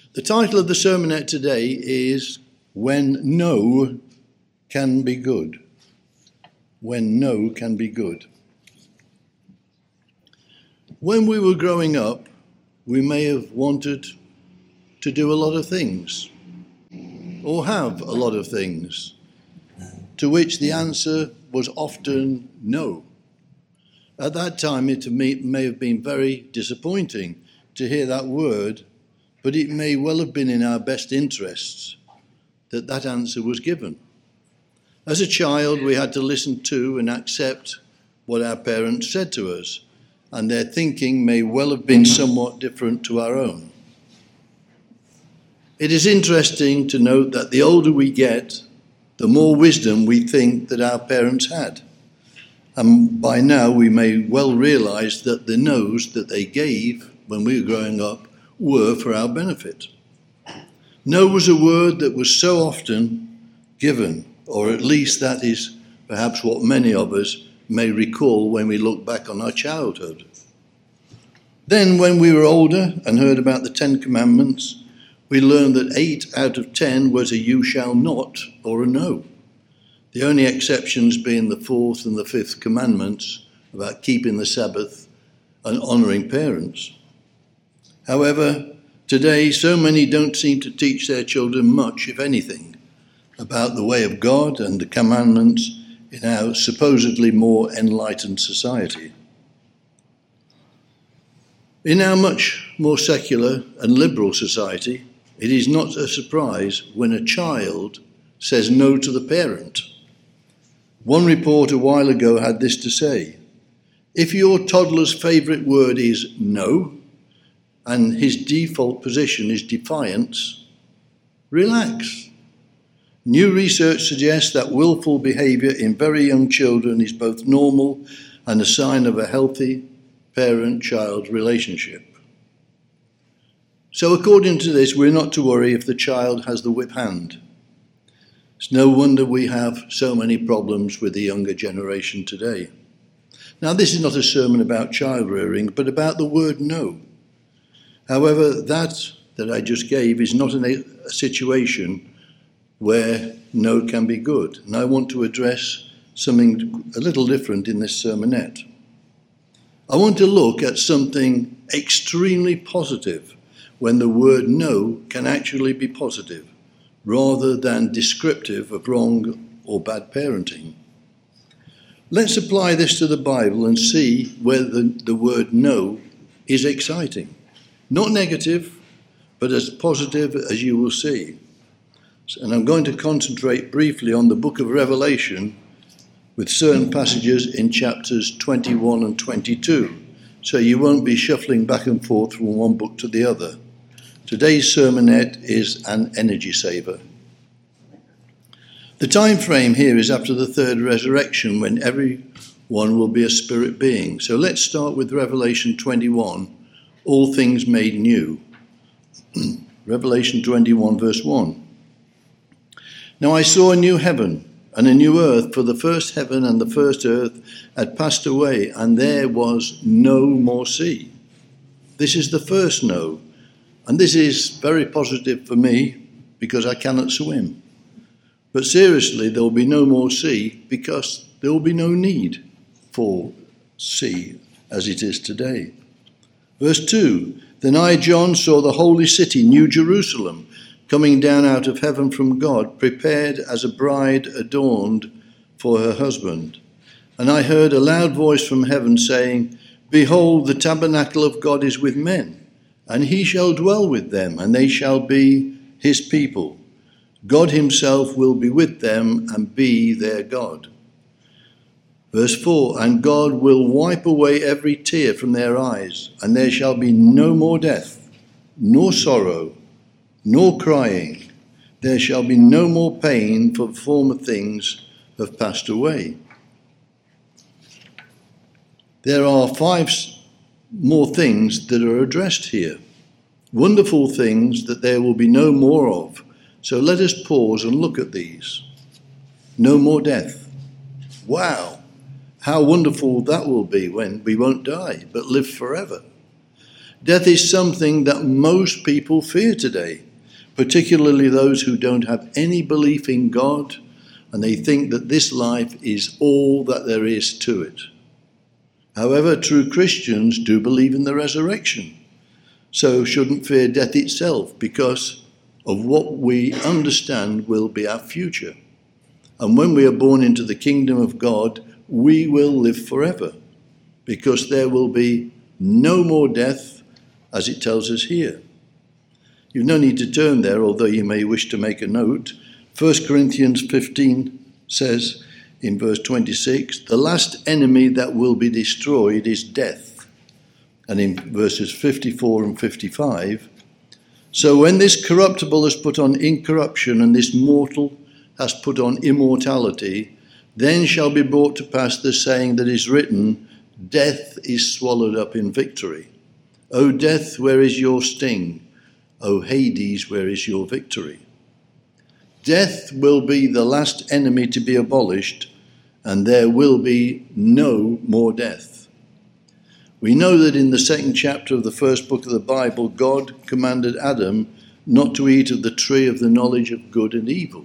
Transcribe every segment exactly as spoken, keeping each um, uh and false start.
The title of the sermonette today is When No Can Be Good. When No Can Be Good. When we were growing up, we may have wanted to do a lot of things, or have a lot of things, to which the answer was often no. At that time, it may have been very disappointing to hear that word, but it may well have been in our best interests that that answer was given. As a child, we had to listen to and accept what our parents said to us, and their thinking may well have been somewhat different to our own. It is interesting to note that the older we get, the more wisdom we think that our parents had. And by now we may well realise that the no's that they gave when we were growing up were for our benefit. No was a word that was so often given, or at least that is perhaps what many of us may recall when we look back on our childhood. Then when we were older and heard about the Ten Commandments, we learned that eight out of ten was a you shall not or a no. The only exceptions being the fourth and the fifth commandments about keeping the Sabbath and honouring parents. However, today so many don't seem to teach their children much, if anything, about the way of God and the commandments in our supposedly more enlightened society. In our much more secular and liberal society, it is not a surprise when a child says no to the parent. One report a while ago had this to say: if your toddler's favourite word is no, and his default position is defiance, relax. New research suggests that willful behaviour in very young children is both normal and a sign of a healthy parent-child relationship. So according to this, we're not to worry if the child has the whip hand. It's no wonder we have so many problems with the younger generation today. Now, this is not a sermon about child rearing, but about the word no. However, that that I just gave is not an, a situation where no can be good. And I want to address something a little different in this sermonette. I want to look at something extremely positive when the word no can actually be positive, rather than descriptive of wrong or bad parenting. Let's apply this to the Bible and see whether the word no is exciting. Not negative, but as positive as you will see. And I'm going to concentrate briefly on the book of Revelation with certain passages in chapters twenty-one and twenty-two, so you won't be shuffling back and forth from one book to the other. Today's sermonette is an energy saver. The time frame here is after the third resurrection, when everyone will be a spirit being. So let's start with Revelation twenty-one, all things made new. Revelation twenty-one, verse one. Now I saw a new heaven and a new earth, for the first heaven and the first earth had passed away, and there was no more sea. This is the first no, and this is very positive for me because I cannot swim. But seriously, there will be no more sea because there will be no need for sea as it is today. Verse two, then I, John, saw the holy city, New Jerusalem, coming down out of heaven from God, prepared as a bride adorned for her husband. And I heard a loud voice from heaven saying, behold, the tabernacle of God is with men, and he shall dwell with them, and they shall be his people. God himself will be with them and be their God. Verse four, and God will wipe away every tear from their eyes, and there shall be no more death, nor sorrow, nor crying. There shall be no more pain, for former things have passed away. There are five more things that are addressed here. Wonderful things that there will be no more of. So let us pause and look at these. No more death. Wow, how wonderful that will be when we won't die, but live forever. Death is something that most people fear today, particularly those who don't have any belief in God, and they think that this life is all that there is to it. However, true Christians do believe in the resurrection, so shouldn't fear death itself because of what we understand will be our future. And when we are born into the kingdom of God, we will live forever, because there will be no more death, as it tells us here. You've no need to turn there, although you may wish to make a note. First Corinthians fifteen says in verse twenty-six, the last enemy that will be destroyed is death. And in verses fifty-four and fifty-five, so when this corruptible has put on incorruption and this mortal has put on immortality, then shall be brought to pass the saying that is written, death is swallowed up in victory. O death, where is your sting? O Hades, where is your victory? Death will be the last enemy to be abolished, and there will be no more death. We know that in the second chapter of the first book of the Bible, God commanded Adam not to eat of the tree of the knowledge of good and evil.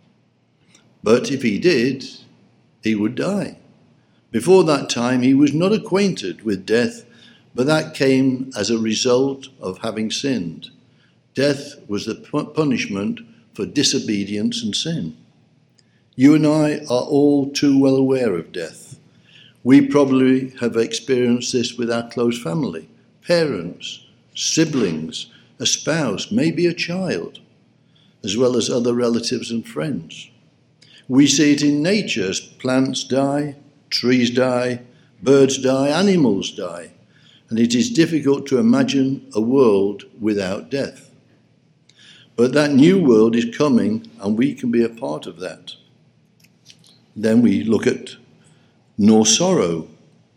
But if he did, he would die. Before that time, he was not acquainted with death, but that came as a result of having sinned. Death was the punishment for disobedience and sin. You and I are all too well aware of death. We probably have experienced this with our close family, parents, siblings, a spouse, maybe a child, as well as other relatives and friends. We see it in nature as plants die, trees die, birds die, animals die, and it is difficult to imagine a world without death. But that new world is coming, and we can be a part of that. Then we look at nor sorrow.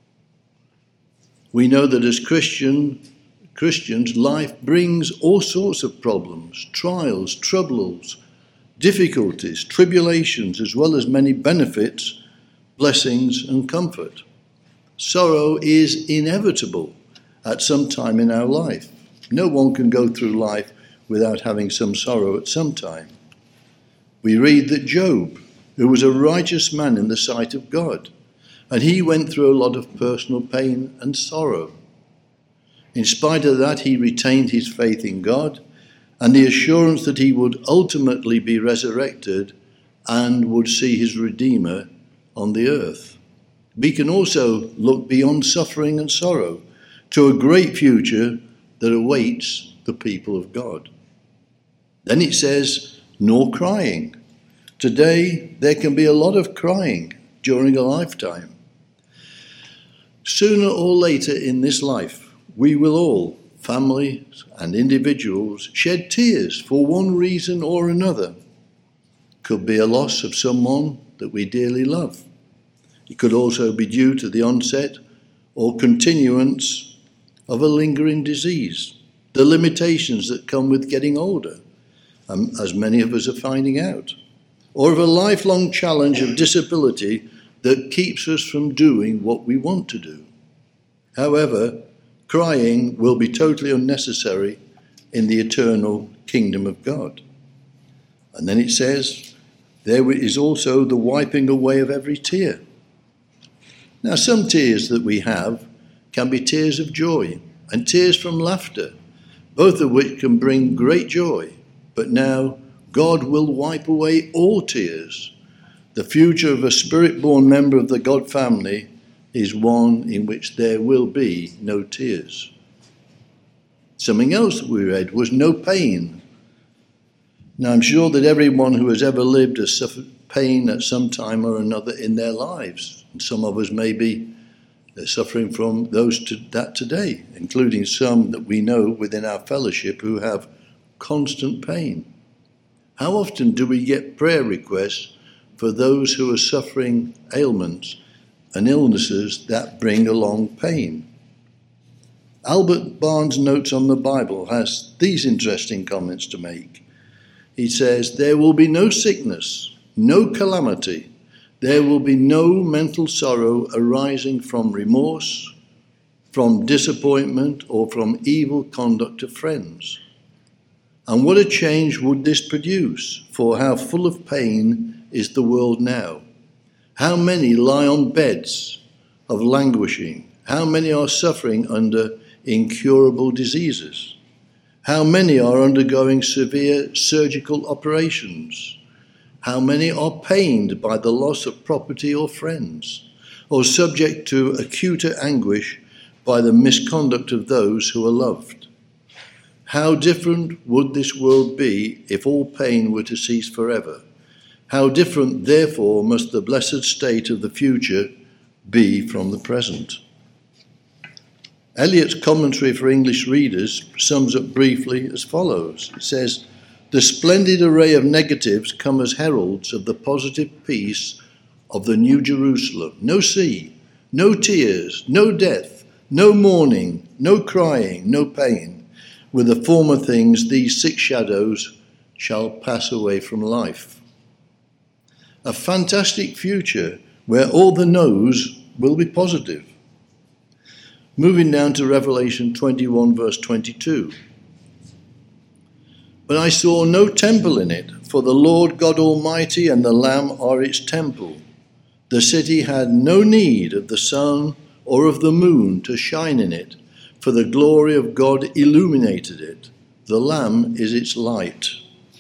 We know that as Christian, Christians, life brings all sorts of problems, trials, troubles, difficulties, tribulations, as well as many benefits, blessings, and comfort. Sorrow is inevitable at some time in our life. No one can go through life without having some sorrow at some time. We read that Job, who was a righteous man in the sight of God, and he went through a lot of personal pain and sorrow. In spite of that, he retained his faith in God and the assurance that he would ultimately be resurrected and would see his Redeemer on the earth. We can also look beyond suffering and sorrow to a great future that awaits the people of God. Then it says, nor crying. Today, there can be a lot of crying during a lifetime. Sooner or later in this life, we will all, families and individuals, shed tears for one reason or another. Could be a loss of someone that we dearly love. It could also be due to the onset or continuance of a lingering disease, the limitations that come with getting older, um, as many of us are finding out, or of a lifelong challenge of disability that keeps us from doing what we want to do. However, crying will be totally unnecessary in the eternal kingdom of God. And then it says, there is also the wiping away of every tear. Now, some tears that we have can be tears of joy and tears from laughter, both of which can bring great joy. But now, God will wipe away all tears. The future of a spirit-born member of the God family is one in which there will be no tears. Something else that we read was no pain. Now, I'm sure that everyone who has ever lived has suffered pain at some time or another in their lives. And some of us may be suffering from those to that today, including some that we know within our fellowship who have constant pain. How often do we get prayer requests for those who are suffering ailments and illnesses that bring along pain? Albert Barnes' Notes on the Bible has these interesting comments to make. He says, there will be no sickness, no calamity. There will be no mental sorrow arising from remorse, from disappointment, or from evil conduct of friends. And what a change would this produce, for how full of pain is the world now. How many lie on beds of languishing? How many are suffering under incurable diseases? How many are undergoing severe surgical operations? How many are pained by the loss of property or friends, or subject to acuter anguish by the misconduct of those who are loved? How different would this world be if all pain were to cease forever? How different, therefore, must the blessed state of the future be from the present? Eliot's commentary for English readers sums up briefly as follows. It says, "The splendid array of negatives come as heralds of the positive peace of the New Jerusalem. No sea, no tears, no death, no mourning, no crying, no pain. With the former things, these six shadows shall pass away from life." A fantastic future where all the no's will be positive. Moving down to Revelation twenty-one, verse twenty-two. "But I saw no temple in it, for the Lord God Almighty and the Lamb are its temple. The city had no need of the sun or of the moon to shine in it, for the glory of God illuminated it. The Lamb is its light."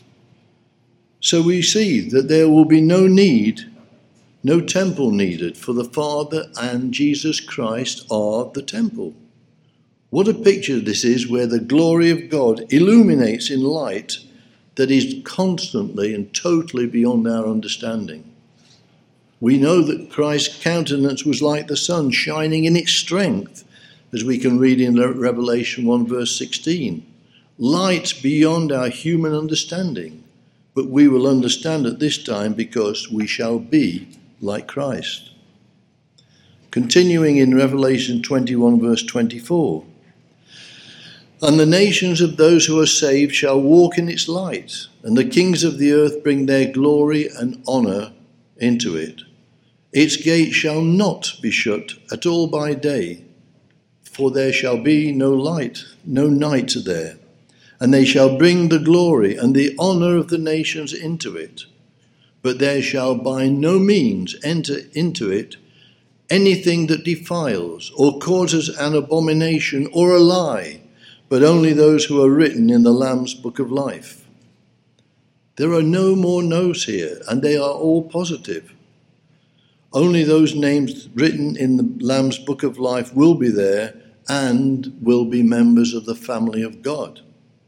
So we see that there will be no need, no temple needed, for the Father and Jesus Christ are the temple. What a picture this is, where the glory of God illuminates in light that is constantly and totally beyond our understanding. We know that Christ's countenance was like the sun, shining in its strength, as we can read in Revelation one, verse sixteen. Light beyond our human understanding, but we will understand at this time because we shall be like Christ. Continuing in Revelation twenty-one, verse twenty-four. "And the nations of those who are saved shall walk in its light, and the kings of the earth bring their glory and honour into it. Its gate shall not be shut at all by day, for there shall be no light, no night there. And they shall bring the glory and the honour of the nations into it. But there shall by no means enter into it anything that defiles or causes an abomination or a lie, but only those who are written in the Lamb's book of life." There are no more no's here, and they are all positive. Only those names written in the Lamb's book of life will be there and will be members of the family of God.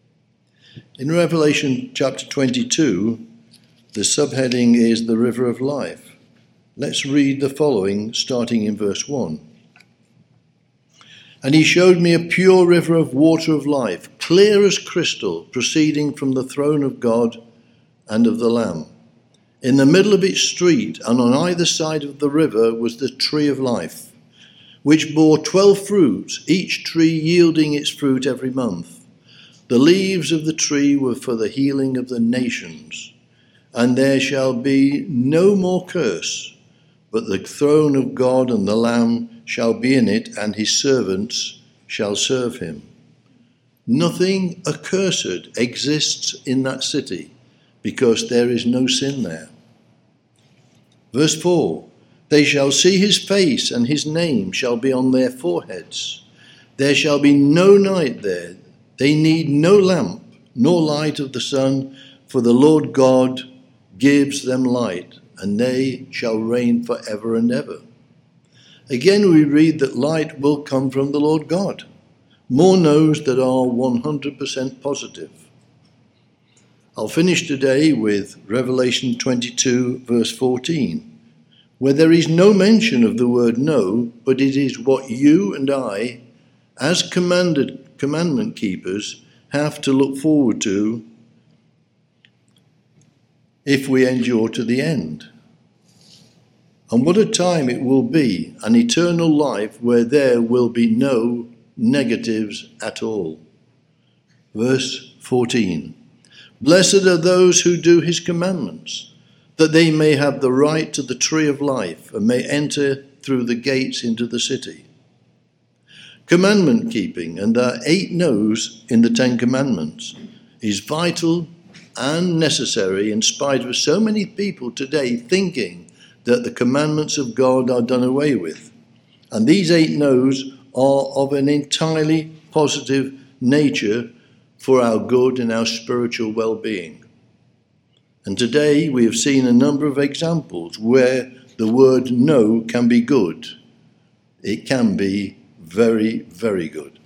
In Revelation chapter twenty-two, the subheading is the river of life. Let's read the following, starting in verse one. "And he showed me a pure river of water of life, clear as crystal, proceeding from the throne of God and of the Lamb. In the middle of its street and on either side of the river was the tree of life, which bore twelve fruits, each tree yielding its fruit every month. The leaves of the tree were for the healing of the nations. And there shall be no more curse, but the throne of God and the Lamb shall be in it, and his servants shall serve him. Nothing accursed exists in that city, because there is no sin there." Verse four, "They shall see his face, and his name shall be on their foreheads. There shall be no night there. They need no lamp, nor light of the sun, for the Lord God gives them light, and they shall reign for ever and ever." Again, we read that light will come from the Lord God. More no's that are one hundred percent positive. I'll finish today with Revelation twenty-two, verse fourteen, where there is no mention of the word no, but it is what you and I, as commanded commandment keepers, have to look forward to if we endure to the end. And what a time it will be, an eternal life where there will be no negatives at all. Verse fourteen, "Blessed are those who do his commandments, that they may have the right to the tree of life and may enter through the gates into the city. Commandment keeping, and there are eight no's in the Ten Commandments, is vital and necessary in spite of so many people today thinking that the commandments of God are done away with. And these eight no's are of an entirely positive nature for our good and our spiritual well-being. And today we have seen a number of examples where the word no can be good. It can be very, very good.